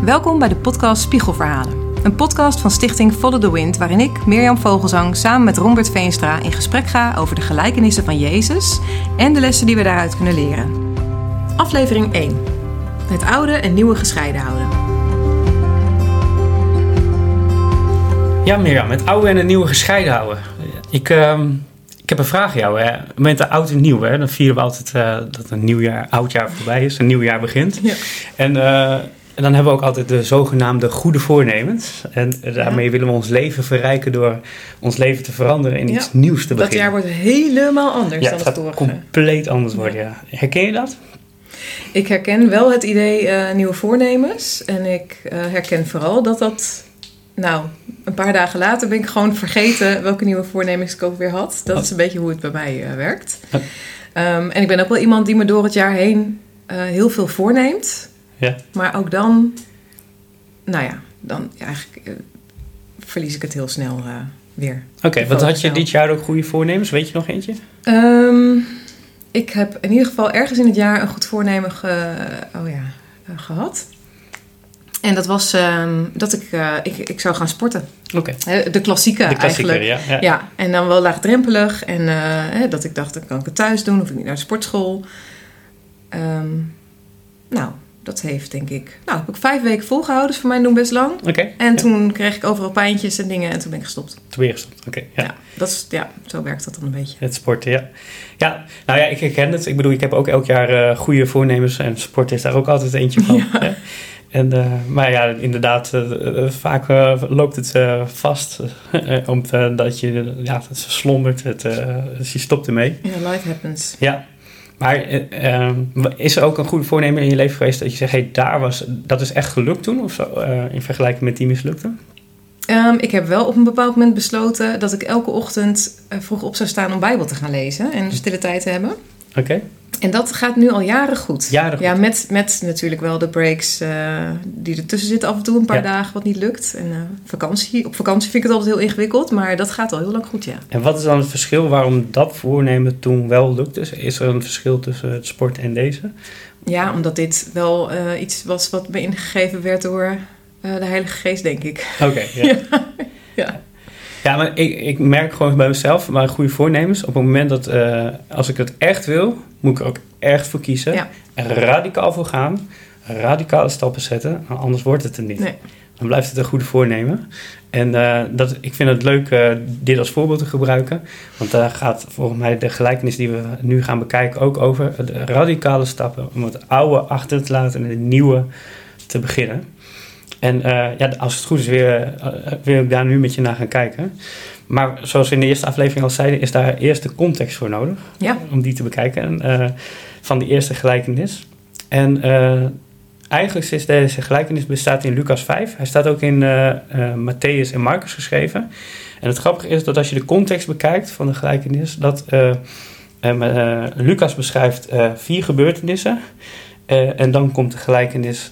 Welkom bij de podcast Spiegelverhalen. Een podcast van stichting Follow the Wind, waarin ik, Mirjam Vogelzang, samen met Rombert Veenstra in gesprek ga over de gelijkenissen van Jezus en de lessen die we daaruit kunnen leren. Aflevering 1. Het oude en nieuwe gescheiden houden. Ja, Mirjam, het oude en het nieuwe gescheiden houden. Ik heb een vraag aan jou. Hè. Met de oud en nieuw, hè, dan vieren we altijd dat een oudjaar voorbij is, een nieuw jaar begint. Ja. En dan hebben we ook altijd de zogenaamde goede voornemens. En daarmee willen we ons leven verrijken door ons leven te veranderen en iets nieuws te beginnen. Dat jaar wordt helemaal anders dan het vorige. Het gaat compleet anders worden, ja. Herken je dat? Ik herken wel het idee nieuwe voornemens. En ik herken vooral dat... Nou, een paar dagen later ben ik gewoon vergeten welke nieuwe voornemens ik ook weer had. Dat is een beetje hoe het bij mij werkt. En ik ben ook wel iemand die me door het jaar heen heel veel voorneemt. Ja. Maar ook dan, eigenlijk verlies ik het heel snel weer. Oké, wat had je dit jaar ook goede voornemens? Weet je nog eentje? Ik heb in ieder geval ergens in het jaar een goed voornemen gehad. En dat was dat ik zou gaan sporten. Okay. De klassieke eigenlijk. Ja, en dan wel laagdrempelig. En dat ik dacht, dan kan ik het thuis doen. Of ik niet naar de sportschool. Dat heeft denk ik... Nou, heb ik 5 weken volgehouden. Dus voor mij doen best lang. Okay. En toen kreeg ik overal pijntjes en dingen. En toen ben ik gestopt. Oké. Ja. Zo werkt dat dan een beetje. Het sporten, ja. Ja, nou ja, ik herken het. Ik bedoel, ik heb ook elk jaar goede voornemens. En sport is daar ook altijd eentje van. Ja. Ja. Maar ja, inderdaad, vaak loopt het vast. Omdat het slombert. Dus je stopt ermee. Ja, life happens. Ja. Maar is er ook een goede voornemen in je leven geweest dat je zegt, hey, dat is echt gelukt toen? Of zo, in vergelijking met die mislukte? Ik heb wel op een bepaald moment besloten dat ik elke ochtend vroeg op zou staan om Bijbel te gaan lezen. En stille tijd te hebben. Oké. En dat gaat nu al jaren goed. Ja, met natuurlijk wel de breaks die ertussen zitten af en toe. Een paar dagen wat niet lukt. En vakantie. Op vakantie vind ik het altijd heel ingewikkeld. Maar dat gaat al heel lang goed, ja. En wat is dan het verschil waarom dat voornemen toen wel lukte? Is er een verschil tussen het sport en deze? Ja, omdat dit wel iets was wat me ingegeven werd door de Heilige Geest, denk ik. Oké, ja. Ja, maar ik merk gewoon bij mezelf, maar goede voornemens. Op het moment dat, als ik het echt wil, moet ik er ook echt voor kiezen. Ja. Er radicaal voor gaan. Radicale stappen zetten. Anders wordt het er niet. Nee. Dan blijft het een goede voornemen. En ik vind het leuk dit als voorbeeld te gebruiken. Want daar gaat volgens mij de gelijkenis die we nu gaan bekijken ook over. De radicale stappen om het oude achter te laten en het nieuwe te beginnen. En als het goed is, wil ik daar nu met je naar gaan kijken. Maar zoals we in de eerste aflevering al zeiden, is daar eerst de context voor nodig. Ja. Om die te bekijken van die eerste gelijkenis. En eigenlijk is deze gelijkenis bestaat in Lucas 5. Hij staat ook in Matthäus en Marcus geschreven. En het grappige is dat als je de context bekijkt van de gelijkenis, dat Lucas beschrijft 4 gebeurtenissen. En dan komt de gelijkenis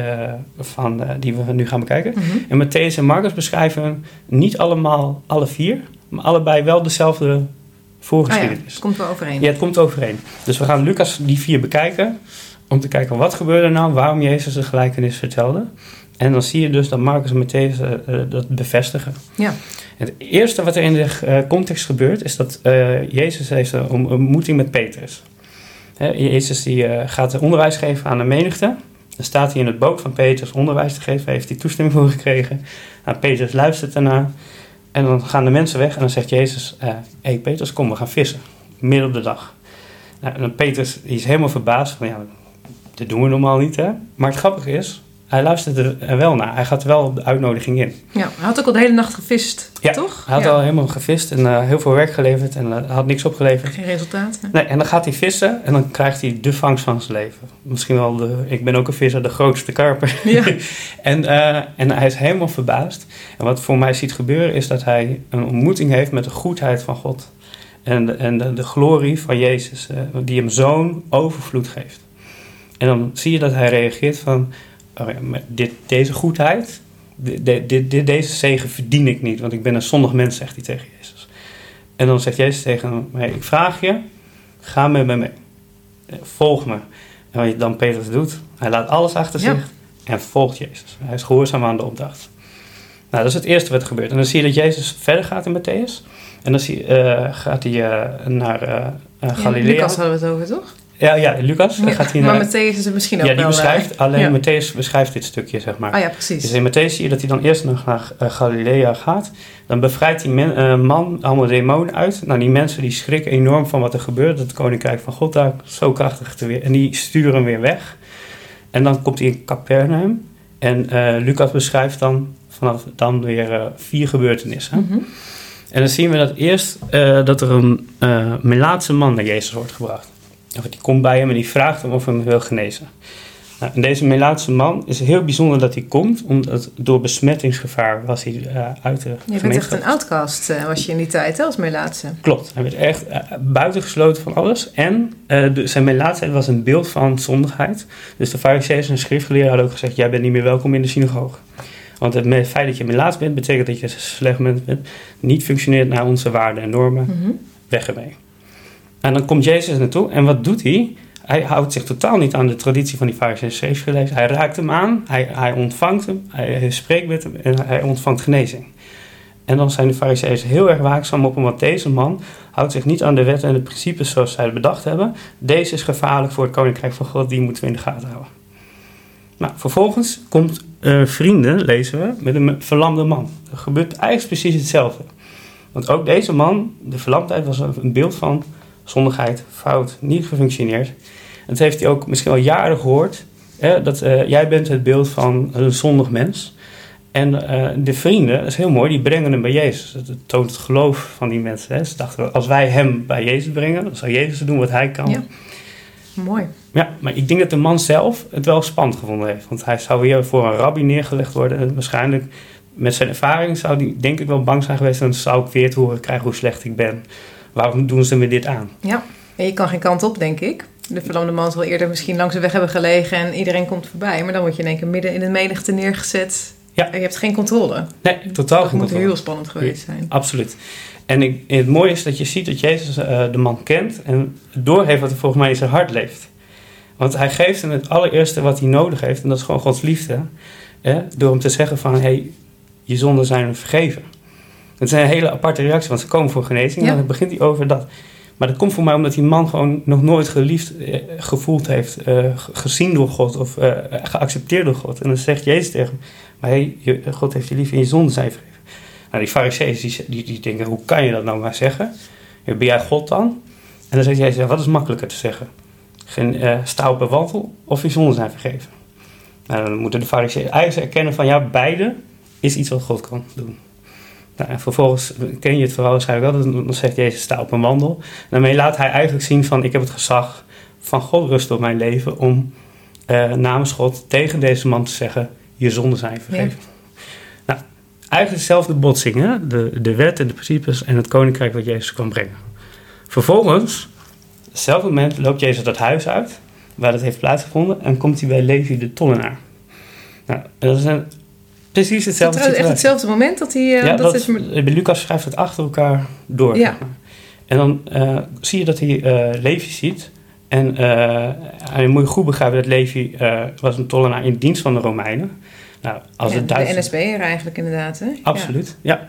die we nu gaan bekijken. Mm-hmm. En Matthäus en Marcus beschrijven niet allemaal alle 4, maar allebei wel dezelfde voorgeschiedenis. Het komt wel overeen. Ja, het komt overeen. Dus we gaan Lucas die 4 bekijken, om te kijken wat gebeurde nou, waarom Jezus de gelijkenis vertelde. En dan zie je dus dat Marcus en Matthäus dat bevestigen. Ja. Het eerste wat er in de context gebeurt, is dat Jezus heeft een ontmoeting met Petrus. Jezus die gaat onderwijs geven aan de menigte. Dan staat hij in het boot van Petrus onderwijs te geven. Heeft hij toestemming voor gekregen. Nou, Petrus luistert daarna. En dan gaan de mensen weg. En dan zegt Jezus, hey Petrus, kom, we gaan vissen. Midden op de dag. Nou, en dan Petrus die is helemaal verbaasd. Van, dat doen we normaal niet, hè. Maar het grappige is, hij luistert er wel naar. Hij gaat wel op de uitnodiging in. Ja, hij had ook al de hele nacht gevist, toch? Hij had al helemaal gevist en heel veel werk geleverd en had niks opgeleverd. Geen resultaat. Hè? Nee, en dan gaat hij vissen en dan krijgt hij de vangst van zijn leven. Misschien wel ik ben ook een visser, de grootste karper. Ja. En hij is helemaal verbaasd. En wat voor mij ziet gebeuren is dat hij een ontmoeting heeft met de goedheid van God. En de glorie van Jezus, die hem zo'n overvloed geeft. En dan zie je dat hij reageert van, deze goedheid, deze zegen verdien ik niet, want ik ben een zondig mens, zegt hij tegen Jezus. En dan zegt Jezus tegen hem, ik vraag je, ga met me mee. Volg me. En wat dan Petrus doet, hij laat alles achter zich en volgt Jezus. Hij is gehoorzaam aan de opdracht. Nou, dat is het eerste wat er gebeurt. En dan zie je dat Jezus verder gaat in Matthäus. En dan gaat hij naar Galilea. Lucas hadden we het over, toch? Ja, Lucas. Dan gaat hij naar, maar Matthäus is het misschien ook wel... Ja, die beschrijft. Alleen Matthäus beschrijft dit stukje, zeg maar. Oh ja, precies. Dus in Matthäus zie je dat hij dan eerst naar Galilea gaat. Dan bevrijdt die man allemaal demonen uit. Nou, die mensen die schrikken enorm van wat er gebeurt. Dat het koninkrijk van God daar zo krachtig te weer. En die sturen hem weer weg. En dan komt hij in Capernaum. En Lucas beschrijft dan vanaf dan weer 4 gebeurtenissen. Mm-hmm. En dan zien we dat eerst dat er een Melaatse man naar Jezus wordt gebracht. Of die komt bij hem en die vraagt hem of hij hem wil genezen. Nou, en deze Melaatse man is heel bijzonder dat hij komt, omdat door besmettingsgevaar was hij uit de gemeenschap. Je bent echt een outcast, was je in die tijd, hè, als Melaatse. Klopt, hij werd echt buitengesloten van alles. En zijn melaatsheid was een beeld van zondigheid. Dus de Farizeeën en schriftgeleerden hadden ook gezegd, jij bent niet meer welkom in de synagoge. Want het feit dat je melaats bent, betekent dat je een slecht mens bent, niet functioneert naar onze waarden en normen. Mm-hmm. Weg ermee. En dan komt Jezus naartoe en wat doet hij? Hij houdt zich totaal niet aan de traditie van die Farizeeën en schriftgeleerden. Hij raakt hem aan, hij ontvangt hem, hij spreekt met hem en hij ontvangt genezing. En dan zijn de Farizeeën heel erg waakzaam op hem, want deze man houdt zich niet aan de wetten en de principes zoals zij het bedacht hebben. Deze is gevaarlijk voor het koninkrijk van God, die moeten we in de gaten houden. Nou, vervolgens komt vrienden, lezen we, met een verlamde man. Er gebeurt eigenlijk precies hetzelfde. Want ook deze man, de verlamdheid was een beeld van zondigheid, fout, niet gefunctioneerd. En dat heeft hij ook misschien al jaren gehoord. Dat jij bent het beeld van een zondig mens. En de vrienden, dat is heel mooi, die brengen hem bij Jezus. Dat toont het geloof van die mensen. Hè. Ze dachten, als wij hem bij Jezus brengen, dan zal Jezus doen wat hij kan. Ja. Mooi. Ja, maar ik denk dat de man zelf het wel spannend gevonden heeft. Want hij zou weer voor een rabbi neergelegd worden. En waarschijnlijk met zijn ervaring zou hij denk ik wel bang zijn geweest. Dan zou ik weer te horen krijgen hoe slecht ik ben. Waarom doen ze me dit aan? Ja, en je kan geen kant op, denk ik. De verlamde man zal eerder misschien langs de weg hebben gelegen en iedereen komt voorbij. Maar dan word je in één keer midden in een menigte neergezet. Ja. En je hebt geen controle. Nee, totaal geen controle. Dat moet heel spannend geweest zijn. Absoluut. En het mooie is dat je ziet dat Jezus de man kent en doorheeft wat er volgens mij in zijn hart leeft. Want hij geeft hem het allereerste wat hij nodig heeft. En dat is gewoon Gods liefde. Door hem te zeggen van, hey, je zonden zijn vergeven. Het is een hele aparte reactie, want ze komen voor genezing. Ja. En dan begint hij over dat. Maar dat komt voor mij omdat die man gewoon nog nooit geliefd gevoeld heeft. Gezien door God of geaccepteerd door God. En dan zegt Jezus tegen hem, maar hey, God heeft je lief en je zonden zijn vergeven. Nou, die Farizeeën die denken, hoe kan je dat nou maar zeggen? Ben jij God dan? En dan zegt Jezus, wat is makkelijker te zeggen? Sta op en wandel of je zonden zijn vergeven. Nou, dan moeten de Farizeeën eigenlijk erkennen van, ja, beide is iets wat God kan doen. Nou, en vervolgens ken je het verhaal waarschijnlijk wel. Dan zegt Jezus, sta op en wandel. En daarmee laat hij eigenlijk zien van, ik heb het gezag van God rust op mijn leven om namens God tegen deze man te zeggen, je zonden zijn vergeven. Ja. Nou, eigenlijk dezelfde botsing, hè? De wet en de principes en het koninkrijk wat Jezus kan brengen. Vervolgens, op hetzelfde moment loopt Jezus dat huis uit, waar dat heeft plaatsgevonden, en komt hij bij Levi de tollenaar. Nou, dat is precies hetzelfde situatie. Echt hetzelfde moment dat hij... Lucas schrijft het achter elkaar door. Ja. En dan zie je dat hij Levi ziet. En je moet goed begrijpen dat Levi was een tollenaar in dienst van de Romeinen. Nou, als het Duits... De NSB'er eigenlijk inderdaad, hè? Absoluut, ja.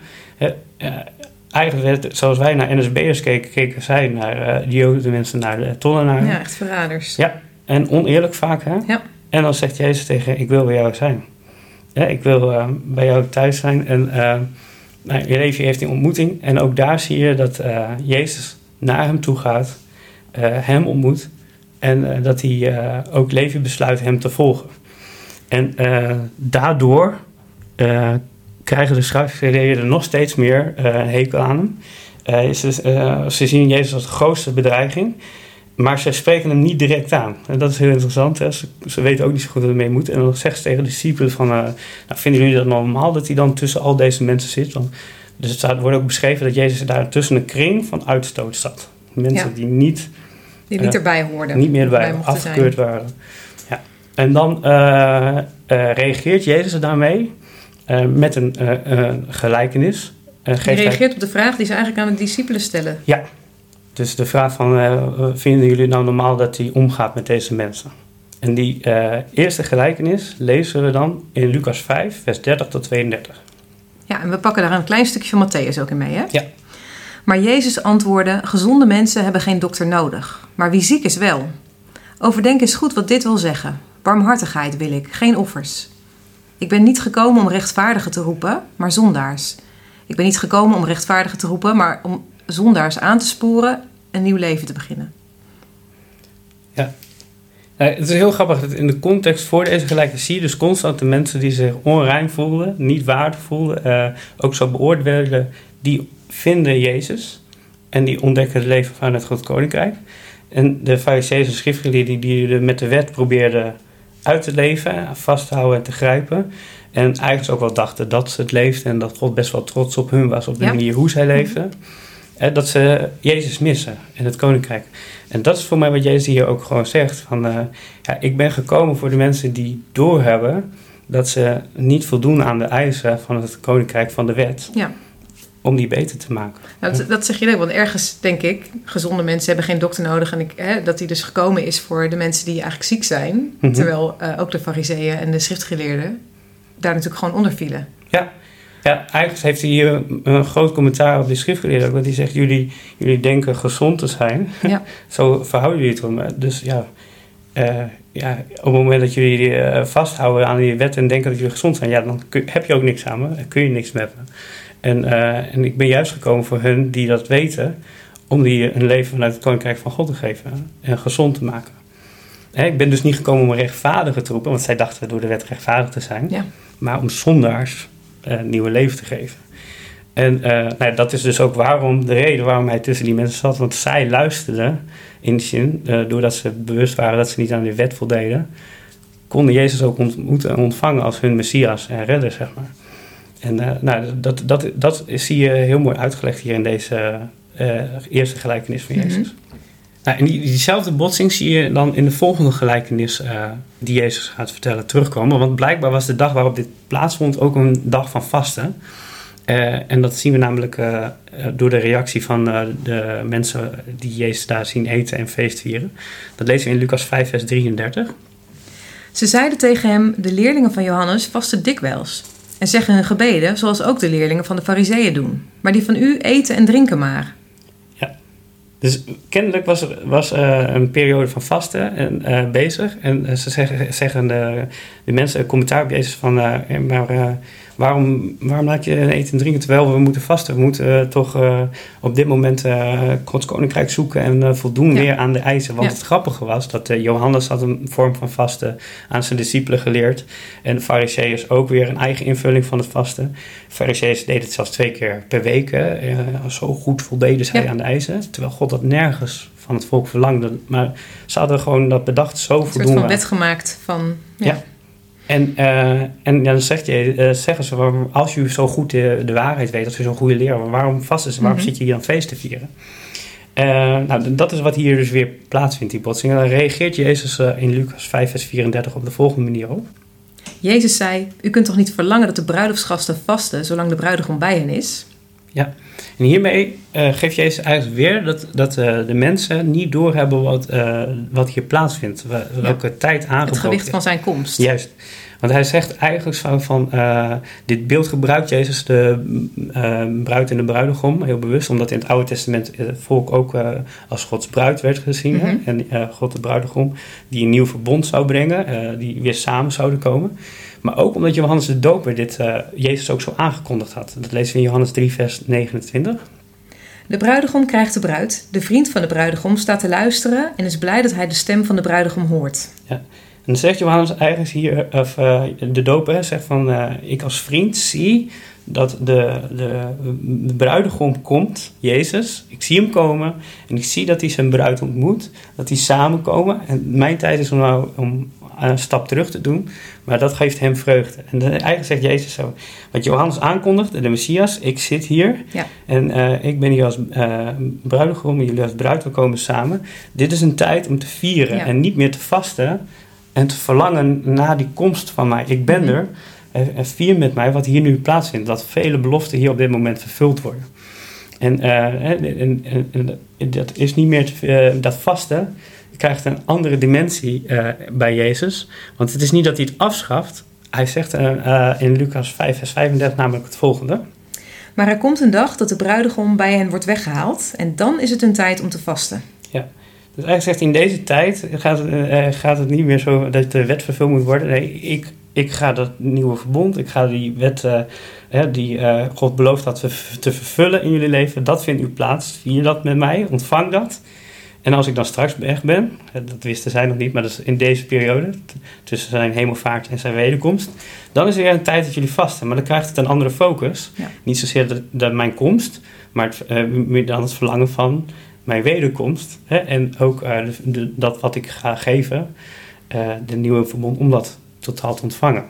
Eigenlijk, zoals wij naar NSB'ers keken zij naar die Joodse mensen naar de tollenaar. Ja, echt verraders. Ja, en oneerlijk vaak, hè? Ja. En dan zegt Jezus tegen, ik wil bij jou zijn. Ja, ik wil bij jou thuis zijn. En Levi heeft die ontmoeting. En ook daar zie je dat Jezus naar hem toe gaat. Hem ontmoet. En dat hij ook Levi besluit hem te volgen. En daardoor krijgen de schriftgeleerden nog steeds meer hekel aan hem. Ze zien Jezus als de grootste bedreiging. Maar ze spreken hem niet direct aan. En dat is heel interessant. Hè? Ze weten ook niet zo goed wat ermee moet. En dan zegt ze tegen de discipelen van... vinden jullie dat normaal dat hij dan tussen al deze mensen zit? Dus het wordt ook beschreven dat Jezus daar tussen een kring van uitstoot zat. Mensen die niet erbij hoorden. Niet meer erbij afgekeurd waren. Ja. En dan reageert Jezus daarmee met een gelijkenis. Hij reageert op de vraag die ze eigenlijk aan de discipelen stellen. Ja. Dus de vraag van, vinden jullie nou normaal dat hij omgaat met deze mensen? En die eerste gelijkenis lezen we dan in Lucas 5, vers 30 tot 32. Ja, en we pakken daar een klein stukje van Mattheüs ook in mee, hè? Ja. Maar Jezus antwoordde, gezonde mensen hebben geen dokter nodig, maar wie ziek is wel. Overdenk eens goed wat dit wil zeggen. Barmhartigheid wil ik, geen offers. Ik ben niet gekomen om rechtvaardigen te roepen, maar zondaars. Ik ben niet gekomen om rechtvaardigen te roepen, maar om zondaars aan te sporen een nieuw leven te beginnen. Ja. Het is heel grappig dat in de context voor deze gelijkenis zie je dus constant de mensen die zich onrein voelden, niet waardig voelden, ook zo beoordeelden, die vinden Jezus en die ontdekken het leven vanuit Gods Koninkrijk. En de Farizeeën en schriftgeleerden die met de wet probeerden uit te leven, vast te houden en te grijpen. En eigenlijk ook wel dachten dat ze het leefden en dat God best wel trots op hun was, op de manier hoe zij leefden. Dat ze Jezus missen en het Koninkrijk. En dat is voor mij wat Jezus hier ook gewoon zegt. Van, ik ben gekomen voor de mensen die doorhebben dat ze niet voldoen aan de eisen van het Koninkrijk van de wet. Ja. Om die beter te maken. Nou, dat zeg je leuk, want ergens denk ik, gezonde mensen hebben geen dokter nodig. En dat die dus gekomen is voor de mensen die eigenlijk ziek zijn. Mm-hmm. Terwijl ook de Farizeeën en de schriftgeleerden daar natuurlijk gewoon onder vielen. Ja, eigenlijk heeft hij hier een groot commentaar op de schriftgeleerden. Want die zegt, jullie denken gezond te zijn. Ja. Zo verhouden jullie het wel. Dus op het moment dat jullie vasthouden aan die wet en denken dat jullie gezond zijn, dan heb je ook niks aan me. Dan kun je niks met me. En ik ben juist gekomen voor hun die dat weten, om die een leven vanuit het Koninkrijk van God te geven en gezond te maken. Ik ben dus niet gekomen om rechtvaardigen te roepen, want zij dachten door de wet rechtvaardig te zijn, maar om zondaars een nieuwe leven te geven. En dat is dus ook de reden waarom hij tussen die mensen zat, want zij luisterden in die zin, doordat ze bewust waren dat ze niet aan de wet voldeden, konden Jezus ook ontmoeten en ontvangen als hun Messias en redder, zeg maar. En dat zie je heel mooi uitgelegd hier in deze eerste gelijkenis van Jezus. Mm-hmm. En diezelfde botsing zie je dan in de volgende gelijkenis die Jezus gaat vertellen terugkomen. Want blijkbaar was de dag waarop dit plaatsvond ook een dag van vasten. En dat zien we namelijk door de reactie van de mensen die Jezus daar zien eten en feestvieren. Dat lezen we in Lucas 5 vers 33. Ze zeiden tegen hem, de leerlingen van Johannes vasten dikwijls en zeggen hun gebeden, zoals ook de leerlingen van de Farizeeën doen. Maar die van u eten en drinken maar. Ja, dus kennelijk was een periode van vasten bezig. En ze zeggen de mensen een commentaar op Jezus van, waarom laat je eten en drinken terwijl we moeten vasten? We moeten toch op dit moment Gods Koninkrijk zoeken en voldoen weer aan de eisen. Want het grappige was dat Johannes had een vorm van vasten aan zijn discipelen geleerd. En de Farizeeën ook weer een eigen invulling van het vasten. De Farizeeën deden het zelfs 2 keer per week. Zo goed voldeden zij aan de eisen. Terwijl God dat nergens van het volk verlangde. Maar ze hadden gewoon dat bedacht zo voldoen. Een soort van wet gemaakt van... Ja. En dan zeggen ze, als u zo goed de waarheid weet, als u zo'n goede leraar, waarom vasten ze? Waarom zit je hier dan feest te vieren? Dat is wat hier dus weer plaatsvindt, die botsing. En dan reageert Jezus in Lucas 5 vers 34 op de volgende manier op. Jezus zei, u kunt toch niet verlangen dat de bruiloftsgasten vasten, zolang de bruidegom bij hen is? Ja, en hiermee geeft Jezus eigenlijk weer dat de mensen niet doorhebben wat hier plaatsvindt. Welke tijd aangebroken is. Het gewicht van zijn komst. Juist. Want hij zegt eigenlijk van dit beeld gebruikt Jezus de bruid en de bruidegom heel bewust. Omdat in het Oude Testament het volk ook als Gods bruid werd gezien. Mm-hmm. En God de bruidegom die een nieuw verbond zou brengen. Die weer samen zouden komen. Maar ook omdat Johannes de Doper dit Jezus ook zo aangekondigd had. Dat lezen we in Johannes 3 vers 29. De bruidegom krijgt de bruid. De vriend van de bruidegom staat te luisteren en is blij dat hij de stem van de bruidegom hoort. Ja. En dan zegt Johannes eigenlijk hier, de doper zegt van, ik als vriend zie dat de bruidegom komt, Jezus. Ik zie hem komen en ik zie dat hij zijn bruid ontmoet, dat die samenkomen. En mijn tijd is om een stap terug te doen, maar dat geeft hem vreugde. En eigenlijk zegt Jezus zo, wat Johannes aankondigt, de Messias, ik zit hier en ik ben hier als bruidegom en jullie als bruid, we komen samen. Dit is een tijd om te vieren en niet meer te vasten en te verlangen naar die komst van mij. Ik ben er en vier met mij wat hier nu plaatsvindt, dat vele beloften hier op dit moment vervuld worden. En dat is niet meer dat vasten krijgt een andere dimensie bij Jezus. Want het is niet dat hij het afschaft. Hij zegt in Lucas 5 vers 35 namelijk het volgende. Maar er komt een dag dat de bruidegom bij hen wordt weggehaald. En dan is het een tijd om te vasten. Ja, dus eigenlijk zegt hij in deze tijd gaat het niet meer zo dat de wet vervuld moet worden. Nee, ik ga dat nieuwe verbond, ik ga die wet die God beloofd had te vervullen in jullie leven. Dat vindt uw plaats. Vier dat met mij, ontvang dat. En als ik dan straks weg ben, dat wisten zij nog niet, maar dat is in deze periode, tussen zijn hemelvaart en zijn wederkomst, dan is er weer een tijd dat jullie vasten. Maar dan krijgt het een andere focus. Ja. Niet zozeer dat mijn komst, maar meer dan het verlangen van mijn wederkomst. En ook dat wat ik ga geven, de nieuwe verbond, om dat totaal te ontvangen.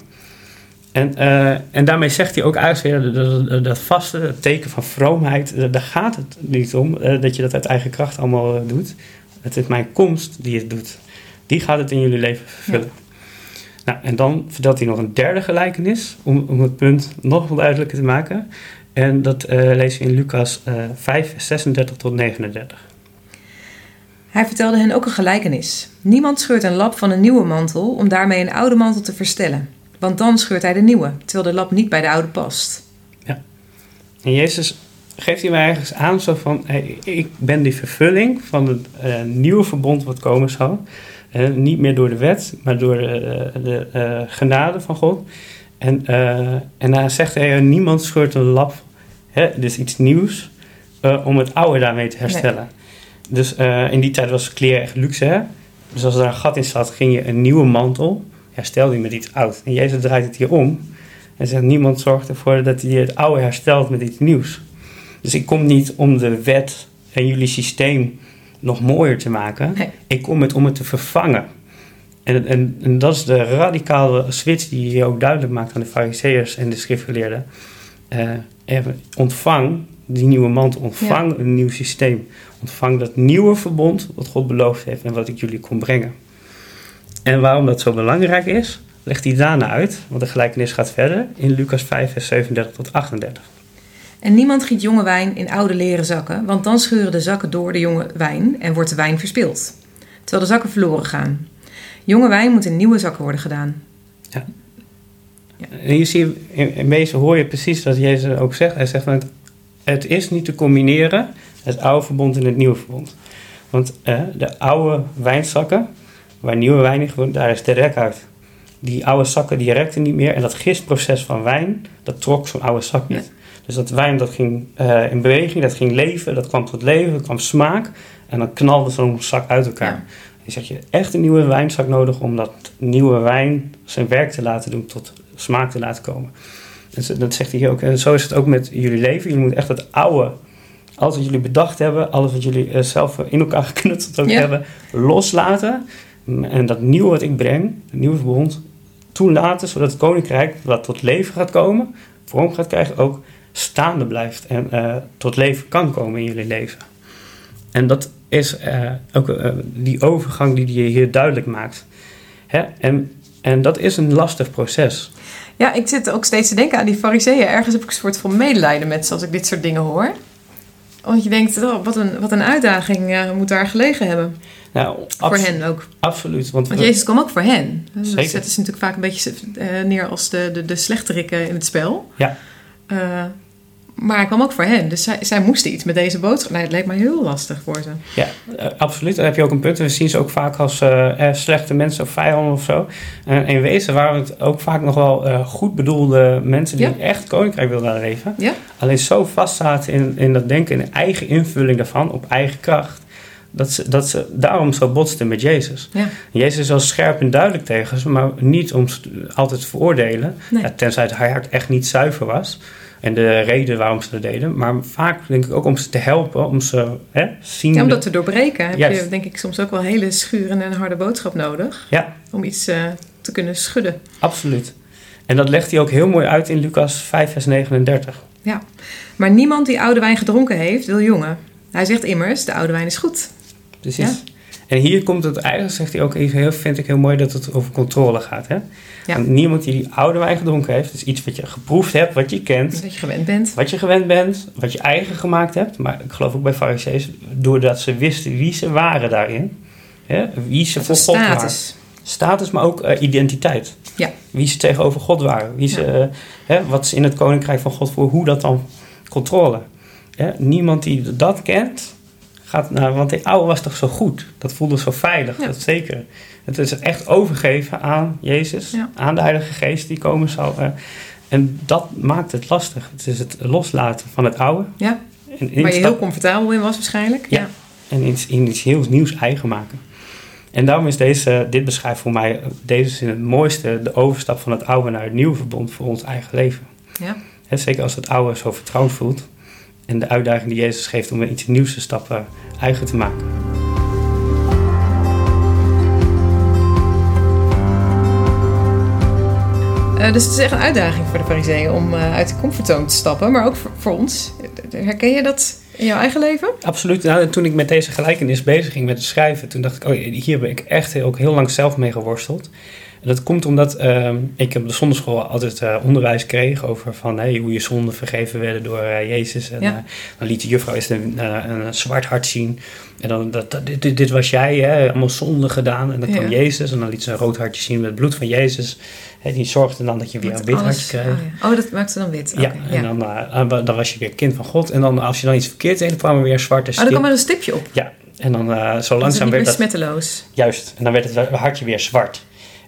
En daarmee zegt hij ook eigenlijk dat vasten, het teken van vroomheid, daar gaat het niet om dat je dat uit eigen kracht allemaal doet. Het is mijn komst die het doet. Die gaat het in jullie leven vervullen. Ja. Nou, en dan vertelt hij nog een derde gelijkenis, om het punt nog wat duidelijker te maken. En dat lezen we in Lucas 5, 36 tot 39. Hij vertelde hen ook een gelijkenis. Niemand scheurt een lap van een nieuwe mantel om daarmee een oude mantel te verstellen. Want dan scheurt hij de nieuwe, terwijl de lap niet bij de oude past. Ja. En Jezus geeft hij mij ergens aan zo van, hey, ik ben die vervulling van het nieuwe verbond wat komen zal. Niet meer door de wet, maar door de genade van God. En dan zegt hij, niemand scheurt een lap, dus iets nieuws, om het oude daarmee te herstellen. Nee. Dus in die tijd was kleren echt luxe. Hè? Dus als er een gat in zat, ging je een nieuwe mantel, herstel die met iets oud. En Jezus draait het hier om en zegt, niemand zorgt ervoor dat hij het oude herstelt met iets nieuws. Dus ik kom niet om de wet en jullie systeem nog mooier te maken. Nee. Ik kom om het te vervangen. En dat is de radicale switch die je ook duidelijk maakt aan de farizeeërs en de schriftgeleerden. Ontvang die nieuwe mantel, ontvang een nieuw systeem. Ontvang dat nieuwe verbond wat God beloofd heeft en wat ik jullie kon brengen. En waarom dat zo belangrijk is, legt hij daarna uit, want de gelijkenis gaat verder in Lucas 5 vers 37 tot 38. En niemand giet jonge wijn in oude leren zakken, want dan scheuren de zakken door de jonge wijn en wordt de wijn verspild, terwijl de zakken verloren gaan. Jonge wijn moet in nieuwe zakken worden gedaan. Ja. En je ziet, in wezen hoor je precies wat Jezus ook zegt. Hij zegt, het is niet te combineren, het oude verbond en het nieuwe verbond. Want de oude wijnzakken, waar nieuwe wijn in wordt, daar is de rek uit. Die oude zakken die rekten niet meer. En dat gistproces van wijn, dat trok zo'n oude zak niet. Ja. Dus dat wijn dat ging in beweging, dat ging leven, dat kwam tot leven, dat kwam smaak. En dan knalde zo'n zak uit elkaar. Ja. Je zegt, je echt een nieuwe wijnzak nodig om dat nieuwe wijn zijn werk te laten doen, tot smaak te laten komen. Dus dat zegt hij hier ook. En zo is het ook met jullie leven. Jullie moeten echt het oude, alles wat jullie bedacht hebben, alles wat jullie zelf in elkaar geknutseld ook hebben, loslaten. En dat nieuwe wat ik breng, het nieuwe verbond, toelaten, zodat het koninkrijk wat tot leven gaat komen, vorm gaat krijgen, ook staande blijft en tot leven kan komen in jullie leven. En dat is ook die overgang die je hier duidelijk maakt. Hè? En dat is een lastig proces. Ja, ik zit ook steeds te denken aan die farizeeën. Ergens heb ik een soort van medelijden met ze als ik dit soort dingen hoor. Want je denkt, wat een uitdaging moet daar gelegen hebben. Nou, voor hen ook. Absoluut. Want Jezus kwam ook voor hen. Zeker. Dat zetten ze natuurlijk vaak een beetje neer als de slechterikken in het spel. Ja. Maar hij kwam ook voor hen. Dus zij moesten iets met deze boodschap. Nou, het leek mij heel lastig voor ze. Ja, absoluut. Daar heb je ook een punt. We zien ze ook vaak als slechte mensen of vijanden of zo. In wezen waren het ook vaak nog wel goed bedoelde mensen die echt koninkrijk wilden leven. Ja. Alleen zo vast zaten in dat denken, in de eigen invulling daarvan, op eigen kracht. Dat ze daarom zo botsten met Jezus. Ja. Jezus is wel scherp en duidelijk tegen ze, maar niet om ze altijd te veroordelen. Nee. Ja, tenzij het hart echt niet zuiver was. En de reden waarom ze dat deden. Maar vaak denk ik ook om ze te helpen. Om ze zien. Ja, om dat te doorbreken heb je denk ik soms ook wel hele schurende en harde boodschap nodig. Ja. Om iets te kunnen schudden. Absoluut. En dat legt hij ook heel mooi uit in Lucas 5 vers 39. Ja. Maar niemand die oude wijn gedronken heeft, wil jonge. Hij zegt immers, de oude wijn is goed. Precies. Ja? En hier komt het eigenlijk, zegt hij ook even, vind ik heel mooi dat het over controle gaat. Hè? Ja. Want niemand die oude wijn gedronken heeft, is iets wat je geproefd hebt, wat je kent. Wat je gewend bent. Wat je gewend bent, wat je eigen gemaakt hebt. Maar ik geloof ook bij Farizeeën, doordat ze wisten wie ze waren daarin. Wie ze voor God waren. Status, maar ook identiteit. Ja. Wie ze tegenover God waren. Wie ze, wat ze in het koninkrijk van God voor, hoe dat dan controle. Niemand die dat kent, gaat naar, want die oude was toch zo goed. Dat voelde zo veilig, dat zeker. Het is echt overgeven aan Jezus, aan de Heilige Geest die komen zal. En dat maakt het lastig. Het is het loslaten van het oude. Ja, waar je heel comfortabel in was waarschijnlijk. Ja. En iets heel nieuws eigen maken. En daarom is dit beschrijft voor mij, deze in het mooiste, de overstap van het oude naar het nieuwe verbond voor ons eigen leven. Ja. Zeker als het oude zo vertrouwd voelt. En de uitdaging die Jezus geeft om iets nieuws te stappen eigen te maken. Dus het is echt een uitdaging voor de Farizeeën om uit de comfortzone te stappen. Maar ook voor ons. Herken je dat in jouw eigen leven? Absoluut. Nou, toen ik met deze gelijkenis bezig ging met het schrijven, toen dacht ik, hier ben ik echt ook heel lang zelf mee geworsteld. En dat komt omdat ik op de zondagschool altijd onderwijs kreeg over van, hoe je zonden vergeven werden door Jezus. En dan liet de juffrouw eerst een zwart hart zien. En dan, dit was jij, allemaal zonde gedaan. En dan kwam Jezus en dan liet ze een rood hartje zien met het bloed van Jezus. Die zorgde dan dat je weer een wit hartje kreeg. Oh, dat maakte dan wit. Ja, en dan was je weer kind van God. En dan als je dan iets verkeerd deed, dan kwam er weer een zwarte stip. Oh, dan kwam er een stipje op. Ja, en dan zo langzaam werd dat... smetteloos. Juist, en dan werd het hartje weer zwart.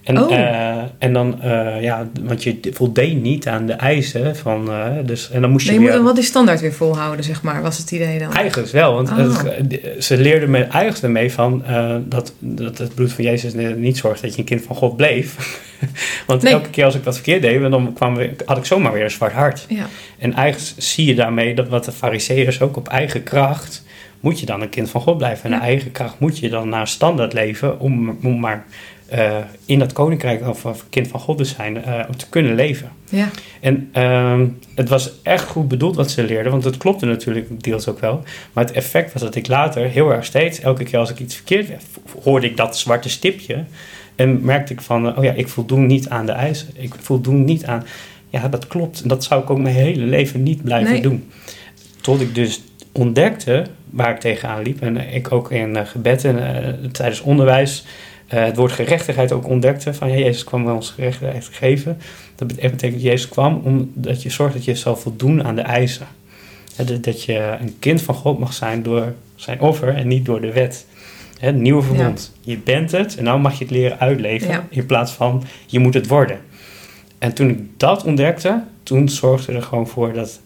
En dan, want je voldeed niet aan de eisen van, dus en dan moest je moet dan wel die standaard weer volhouden, zeg maar, was het idee dan? Eigenlijk wel, want ze leerden me eigenlijk ermee van dat het bloed van Jezus niet zorgt dat je een kind van God bleef. Want elke keer als ik wat verkeerd deed, dan had ik zomaar weer een zwart hart. Ja. En eigenlijk zie je daarmee dat wat de Farizeeërs ook op eigen kracht, moet je dan een kind van God blijven. En naar eigen kracht moet je dan naar standaard leven om maar in dat koninkrijk of kind van God te zijn, om te kunnen leven. Ja. En het was echt goed bedoeld wat ze leerden, want het klopte natuurlijk deels ook wel. Maar het effect was dat ik later heel erg steeds, elke keer als ik iets verkeerd werd, hoorde ik dat zwarte stipje en merkte ik van, ik voldoen niet aan de eisen. Ik voldoen niet aan, dat klopt. En dat zou ik ook mijn hele leven niet blijven doen. Tot ik dus ontdekte waar ik tegenaan liep en ik ook in gebed en tijdens onderwijs het woord gerechtigheid ook ontdekte. Van Jezus kwam ons gerechtigheid geven. Dat betekent Jezus kwam omdat je zorgt dat je zal voldoen aan de eisen. Dat je een kind van God mag zijn door zijn offer en niet door de wet. Het nieuwe verbond. Ja. Je bent het en nou mag je het leren uitleven in plaats van je moet het worden. En toen ik dat ontdekte, toen zorgde er gewoon voor dat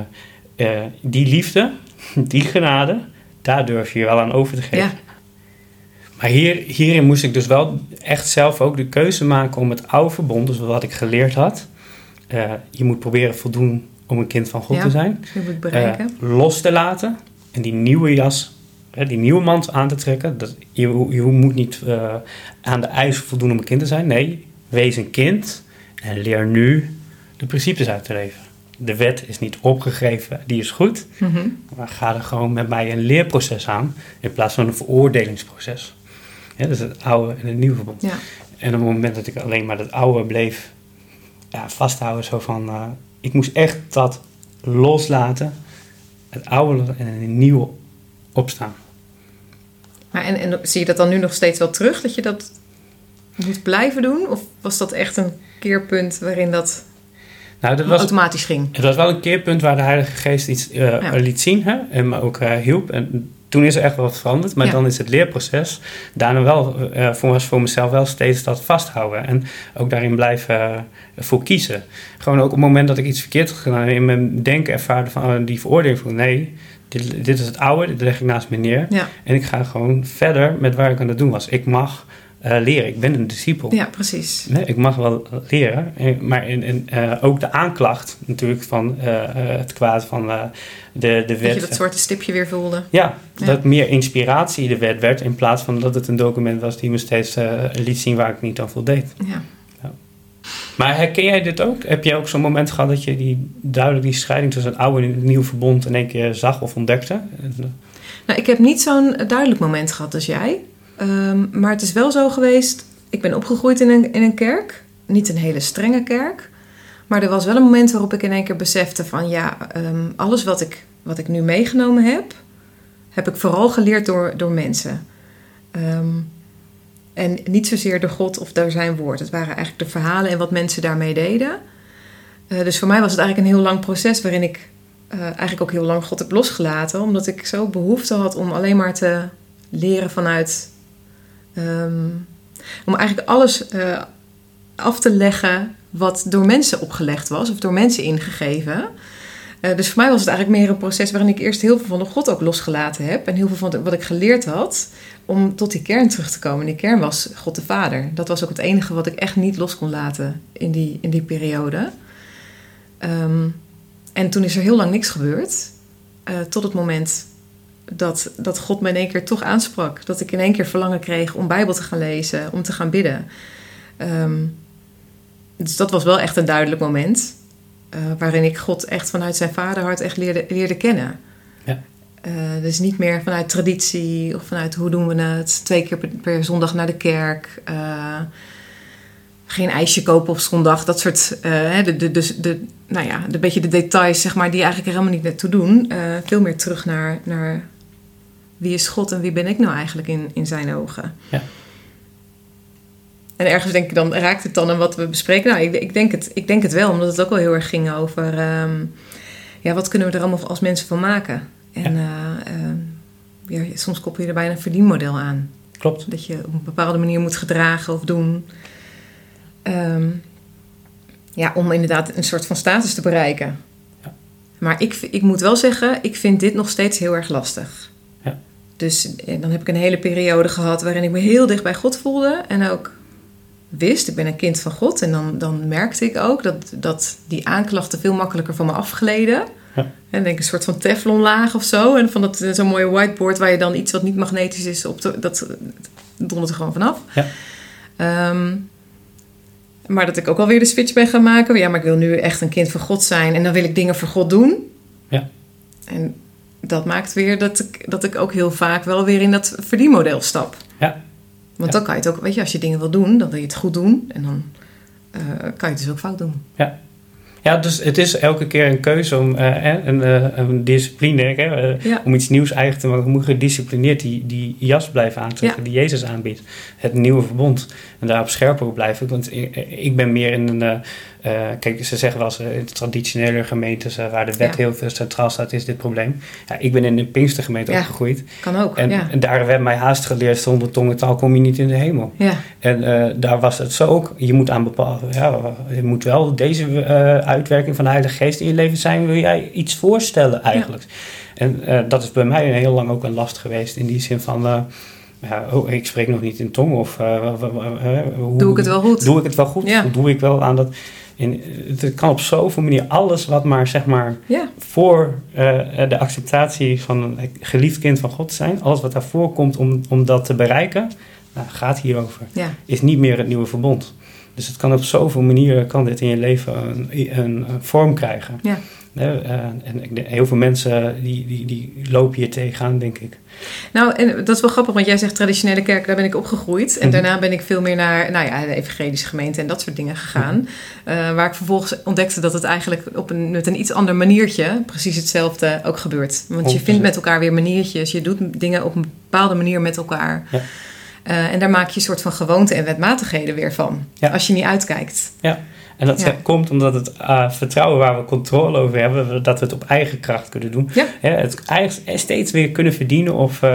die liefde, die genade, daar durf je wel aan over te geven. Ja. Maar hierin moest ik dus wel echt zelf ook de keuze maken om het oude verbond, dus wat ik geleerd had. Je moet proberen voldoen om een kind van God te zijn. Je moet bereiken. Los te laten en die nieuwe jas, die nieuwe mand aan te trekken. Je moet niet aan de eisen voldoen om een kind te zijn. Nee, wees een kind en leer nu de principes uit te leven. De wet is niet opgegeven, die is goed. Mm-hmm. Maar ga er gewoon met mij een leerproces aan in plaats van een veroordelingsproces. Dus het oude en het nieuwe verbond. Ja. En op het moment dat ik alleen maar het oude bleef vasthouden, zo van, ik moest echt dat loslaten, het oude en het nieuwe opstaan. Maar en zie je dat dan nu nog steeds wel terug, dat je dat moet blijven doen? Of was dat echt een keerpunt waarin dat automatisch ging? Het was wel een keerpunt waar de Heilige Geest iets liet zien en me ook hielp. En toen is er echt wel wat veranderd, maar dan is het leerproces daarna wel voor mezelf wel steeds dat vasthouden en ook daarin blijven voor kiezen. Gewoon ook op het moment dat ik iets verkeerd had gedaan, in mijn denken ervaren van die veroordeling van nee, dit is het oude, dit leg ik naast me neer en ik ga gewoon verder met waar ik aan het doen was. Ik mag leren. Ik ben een discipel. Ja, precies. Nee, ik mag wel leren. Maar ook de aanklacht natuurlijk van het kwaad van de wet. Dat je dat zwarte stipje weer voelde. Ja, dat meer inspiratie de wet werd in plaats van dat het een document was die me steeds liet zien waar ik niet aan voldeed. Ja. Maar herken jij dit ook? Heb jij ook zo'n moment gehad dat je duidelijk die scheiding tussen het oude en het nieuwe verbond in één keer zag of ontdekte? Nou, ik heb niet zo'n duidelijk moment gehad als jij. Maar het is wel zo geweest, ik ben opgegroeid in een kerk. Niet een hele strenge kerk. Maar er was wel een moment waarop ik in één keer besefte van alles wat ik nu meegenomen heb ik vooral geleerd door mensen. En niet zozeer door God of door zijn woord. Het waren eigenlijk de verhalen en wat mensen daarmee deden. Dus voor mij was het eigenlijk een heel lang proces waarin ik eigenlijk ook heel lang God heb losgelaten. Omdat ik zo behoefte had om alleen maar te leren vanuit... om eigenlijk alles af te leggen wat door mensen opgelegd was. Of door mensen ingegeven. Dus voor mij was het eigenlijk meer een proces waarin ik eerst heel veel van de God ook losgelaten heb. En heel veel van wat ik geleerd had. Om tot die kern terug te komen. En die kern was God de Vader. Dat was ook het enige wat ik echt niet los kon laten in die periode. En toen is er heel lang niks gebeurd. Tot het moment dat God me in één keer toch aansprak. Dat ik in één keer verlangen kreeg om Bijbel te gaan lezen. Om te gaan bidden. Dus dat was wel echt een duidelijk moment. Waarin ik God echt vanuit zijn vaderhart echt leerde kennen. Ja. Dus niet meer vanuit traditie of vanuit hoe doen we het. 2 keer per zondag naar de kerk. Geen ijsje kopen op zondag. Dat soort, een beetje de details zeg maar, die eigenlijk er helemaal niet naartoe doen. Veel meer terug naar wie is God en wie ben ik nou eigenlijk in zijn ogen. Ja. En ergens denk ik dan, raakt het dan aan wat we bespreken? Nou, ik denk het wel, omdat het ook wel heel erg ging over... wat kunnen we er allemaal als mensen van maken? En soms koppel je er bijna een verdienmodel aan. Klopt. Dat je op een bepaalde manier moet gedragen of doen. Om inderdaad een soort van status te bereiken. Ja. Maar ik moet wel zeggen, ik vind dit nog steeds heel erg lastig. Ja. Dus dan heb ik een hele periode gehad waarin ik me heel dicht bij God voelde. En ook wist, ik ben een kind van God. En dan merkte ik ook dat die aanklachten veel makkelijker van me afgleden. Ja. En denk een soort van teflonlaag of zo. En van zo'n mooie whiteboard waar je dan iets wat niet magnetisch is, dat dondert er gewoon vanaf. Ja. Maar dat ik ook alweer de switch ben gaan maken. Ja, maar ik wil nu echt een kind van God zijn. En dan wil ik dingen voor God doen. Ja. En dat maakt weer dat ik ook heel vaak wel weer in dat verdienmodel stap. Ja. Want dan kan je het ook, weet je, als je dingen wil doen, dan wil je het goed doen. En dan kan je het dus ook fout doen. Ja. Ja, dus het is elke keer een keuze om een discipline, om iets nieuws eigen te maken. We moeten gedisciplineerd die jas blijven aantrekken die Jezus aanbiedt. Het nieuwe verbond. En daarop scherper op blijven. Want ik ben meer in een... kijk, ze zeggen wel eens in de traditionele gemeentes waar de wet heel veel centraal staat, is dit probleem. Ja, ik ben in een Pinkstergemeente opgegroeid. Kan ook, en daar werd mij haast geleerd, zonder tongentaal kom je niet in de hemel. Ja. En daar was het zo ook. Je moet aan bepaalde... je moet wel deze uitwerking van de Heilige Geest in je leven zijn. Wil jij iets voorstellen eigenlijk? Ja. En dat is bij mij heel lang ook een last geweest. In die zin van... ik spreek nog niet in tongen. Of doe ik het wel goed? Doe ik het wel goed? Ja. Hoe doe ik wel aan dat... het kan op zoveel manier alles wat maar zeg maar voor de acceptatie van een geliefd kind van God zijn. Alles wat daarvoor komt om dat te bereiken. Gaat hierover. Ja. Is niet meer het nieuwe verbond. Dus het kan op zoveel manieren kan dit in je leven een vorm krijgen. Ja. En heel veel mensen die lopen hier tegenaan, denk ik. Nou, en dat is wel grappig, want jij zegt traditionele kerk, daar ben ik opgegroeid. En daarna ben ik veel meer naar de evangelische gemeente en dat soort dingen gegaan. Waar ik vervolgens ontdekte dat het eigenlijk met een iets ander maniertje precies hetzelfde ook gebeurt. Want je vindt met elkaar weer maniertjes, je doet dingen op een bepaalde manier met elkaar. Ja. En daar maak je een soort van gewoonte en wetmatigheden weer van, als je niet uitkijkt. Ja. En dat komt omdat het vertrouwen waar we controle over hebben, dat we het op eigen kracht kunnen doen. Ja. Het steeds weer kunnen verdienen.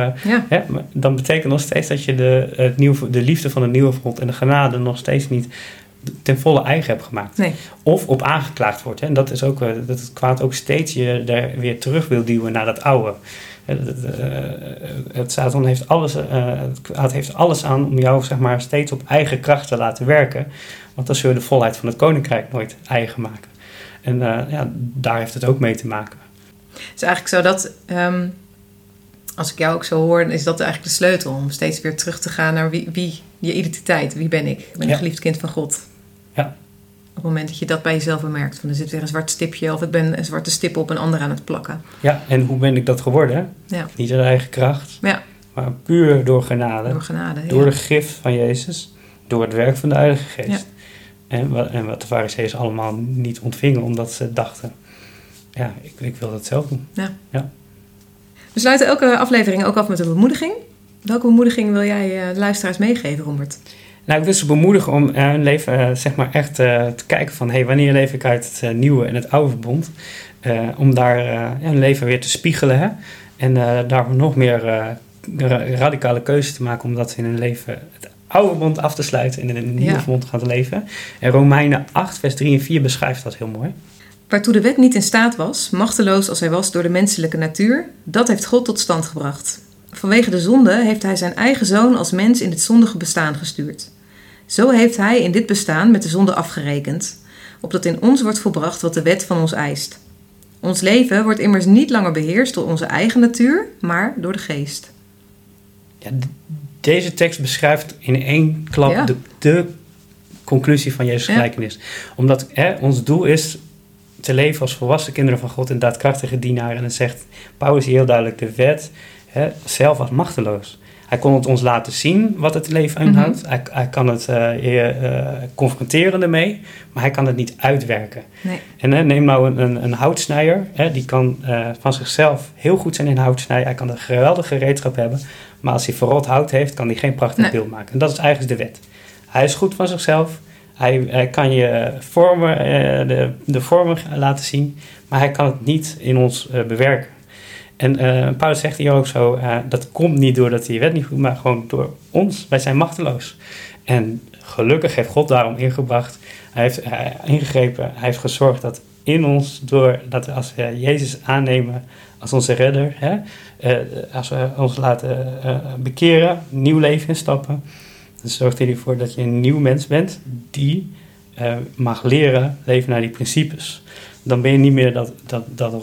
Dan betekent nog steeds dat je de liefde van het nieuwe verbond en de genade nog steeds niet ten volle eigen hebt gemaakt. Nee. Of op aangeklaagd wordt. En dat is ook dat het kwaad ook steeds je daar weer terug wil duwen naar dat oude. Het Satan heeft alles, het kwaad heeft alles aan om jou zeg maar steeds op eigen kracht te laten werken. Want dan zul je de volheid van het koninkrijk nooit eigen maken. En daar heeft het ook mee te maken. Het is eigenlijk zo dat, als ik jou ook zo hoor, is dat eigenlijk de sleutel. Om steeds weer terug te gaan naar wie je identiteit. Wie ben ik? Ik ben een geliefd kind van God. Ja. Op het moment dat je dat bij jezelf bemerkt. Van er zit weer een zwart stipje of ik ben een zwarte stip op een ander aan het plakken. Ja, en hoe ben ik dat geworden? Ja. Niet uit eigen kracht. Ja. Maar puur door genade. Door genade, door de gift van Jezus. Door het werk van de Heilige Geest. Ja. En wat de Farizeeën allemaal niet ontvingen, omdat ze dachten, ik wil dat zelf doen. Ja. We sluiten elke aflevering ook af met een bemoediging. Welke bemoediging wil jij de luisteraars meegeven, Robert? Nou, ik wil ze bemoedigen om hun leven echt te kijken van... wanneer leef ik uit het nieuwe en het oude verbond? Om daar hun leven weer te spiegelen. Hè? En daarvoor nog meer radicale keuzes te maken... om dat in hun leven het oude verbond af te sluiten... en in een nieuwe verbond te gaan leven. En Romeinen 8, vers 3 en 4 beschrijft dat heel mooi. Waartoe de wet niet in staat was, machteloos als hij was door de menselijke natuur... dat heeft God tot stand gebracht. Vanwege de zonde heeft hij zijn eigen zoon als mens in het zondige bestaan gestuurd. Zo heeft hij in dit bestaan met de zonde afgerekend, opdat in ons wordt volbracht wat de wet van ons eist. Ons leven wordt immers niet langer beheerst door onze eigen natuur, maar door de geest. Ja, deze tekst beschrijft in één klap de conclusie van Jezus' gelijkenis. Omdat ons doel is te leven als volwassen kinderen van God en daadkrachtige dienaren. En het zegt Paulus hier heel duidelijk, de wet zelf was machteloos. Hij kon het ons laten zien wat het leven inhoudt. Hij kan het confronteren ermee, maar hij kan het niet uitwerken. Nee. En neem nou een houtsnijer. Die kan van zichzelf heel goed zijn in houtsnijden. Hij kan een geweldige gereedschap hebben. Maar als hij verrot hout heeft, kan hij geen prachtig beeld maken. En dat is eigenlijk de wet. Hij is goed van zichzelf. Hij kan je vormen, de vormen laten zien. Maar hij kan het niet in ons bewerken. En Paulus zegt hier ook zo, dat komt niet doordat hij de wet niet goed, maar gewoon door ons. Wij zijn machteloos. En gelukkig heeft God daarom ingebracht. Hij heeft ingegrepen. Hij heeft gezorgd dat in ons, doordat we als we Jezus aannemen als onze redder, als we ons laten bekeren, nieuw leven instappen, dan zorgt hij ervoor dat je een nieuw mens bent die mag leren leven naar die principes. Dan ben je niet meer dat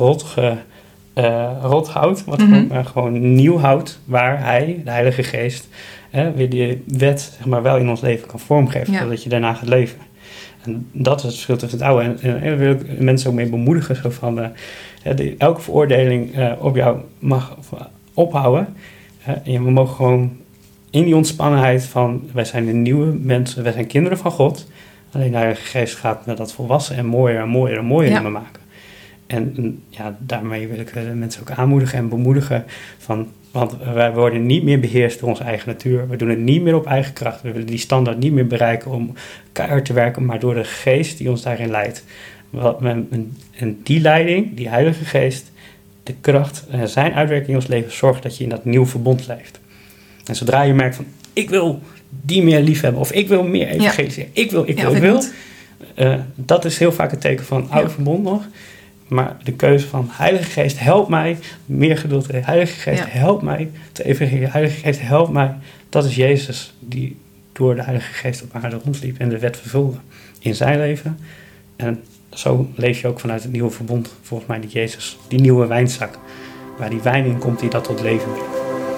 rot hout, wat gewoon nieuw hout, waar hij, de Heilige Geest, weer die wet wel in ons leven kan vormgeven, zodat je daarna gaat leven. En dat is het verschil tussen het oude. En daar wil ik mensen ook mee bemoedigen, zo van elke veroordeling op jou mag ophouden. En we mogen gewoon in die ontspannenheid van, wij zijn de nieuwe mensen, wij zijn kinderen van God. Alleen de Heilige Geest gaat met dat volwassen en mooier en mooier en mooier in me maken. En daarmee wil ik de mensen ook aanmoedigen en bemoedigen want wij worden niet meer beheerst door onze eigen natuur. We doen het niet meer op eigen kracht. We willen die standaard niet meer bereiken om keihard te werken, maar door de geest die ons daarin leidt. En die leiding, die Heilige Geest, de kracht en zijn uitwerking in ons leven zorgt dat je in dat nieuw verbond leeft. En zodra je merkt van, ik wil die meer lief hebben, of ik wil meer evangeliseren, ik wil. Dat is heel vaak het teken van oude verbond nog. Maar de keuze van Heilige Geest, help mij meer geduld. Heilige Geest, help mij te evangeliseren. Heilige Geest, help mij. Dat is Jezus die door de Heilige Geest op aarde rondliep en de wet vervulde in zijn leven. En zo leef je ook vanuit het nieuwe verbond, volgens mij, die Jezus, die nieuwe wijnzak, waar die wijn in komt die dat tot leven brengt.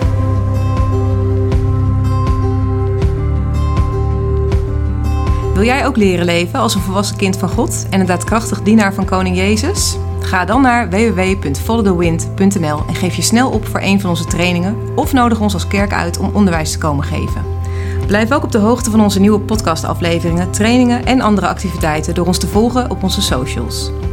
Wil jij ook leren leven als een volwassen kind van God en een daadkrachtig dienaar van Koning Jezus? Ga dan naar www.followthewind.nl en geef je snel op voor een van onze trainingen of nodig ons als kerk uit om onderwijs te komen geven. Blijf ook op de hoogte van onze nieuwe podcastafleveringen, trainingen en andere activiteiten door ons te volgen op onze socials.